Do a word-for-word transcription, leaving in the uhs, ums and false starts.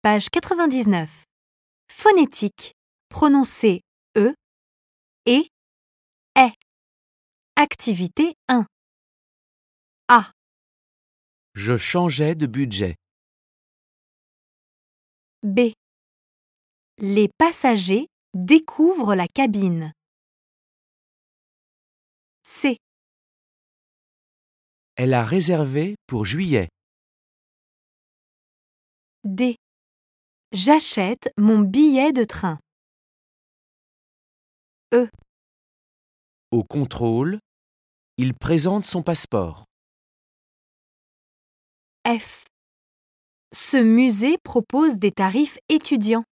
Page quatre-vingt-dix-neuf. Phonétique. Prononcer E et est. Activité un. A. Je changeais de budget. B. Les passagers découvrent la cabine. C. Elle a réservé pour juillet. D. J'achète mon billet de train. E. Au contrôle, il présente son passeport. F. Ce musée propose des tarifs étudiants.